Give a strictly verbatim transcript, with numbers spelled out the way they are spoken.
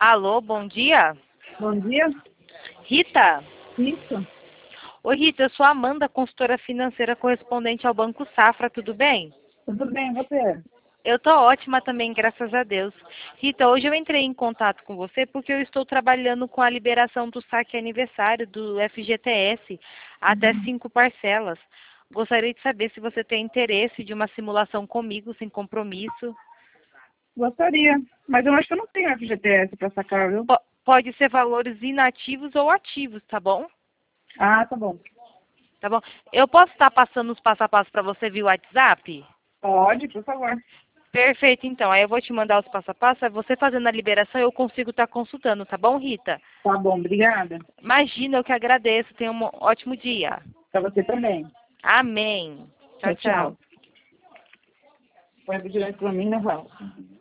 Alô, bom dia. Bom dia. Rita? Isso. Oi, Rita, eu sou a Amanda, consultora financeira correspondente ao Banco Safra, tudo bem? Tudo bem, você? Eu tô ótima também, graças a Deus. Rita, hoje eu entrei em contato com você porque eu estou trabalhando com a liberação do saque aniversário do F G T S até cinco parcelas. Gostaria de saber se você tem interesse de uma simulação comigo, sem compromisso. Gostaria, mas eu acho que eu não tenho F G T S para sacar, viu? P- pode ser valores inativos ou ativos, tá bom? Ah, tá bom. Tá bom? Eu posso estar passando os passo a passo para você via WhatsApp? Pode, por favor. Perfeito, então. Aí eu vou te mandar os passo a passo. Aí você fazendo a liberação, eu consigo estar consultando, tá bom, Rita? Tá bom, obrigada. Imagina, eu que agradeço. Tenha um ótimo dia. Para você também. Amém. Tchau, Tchau, tchau. tchau. Põe direto para mim, né, Val?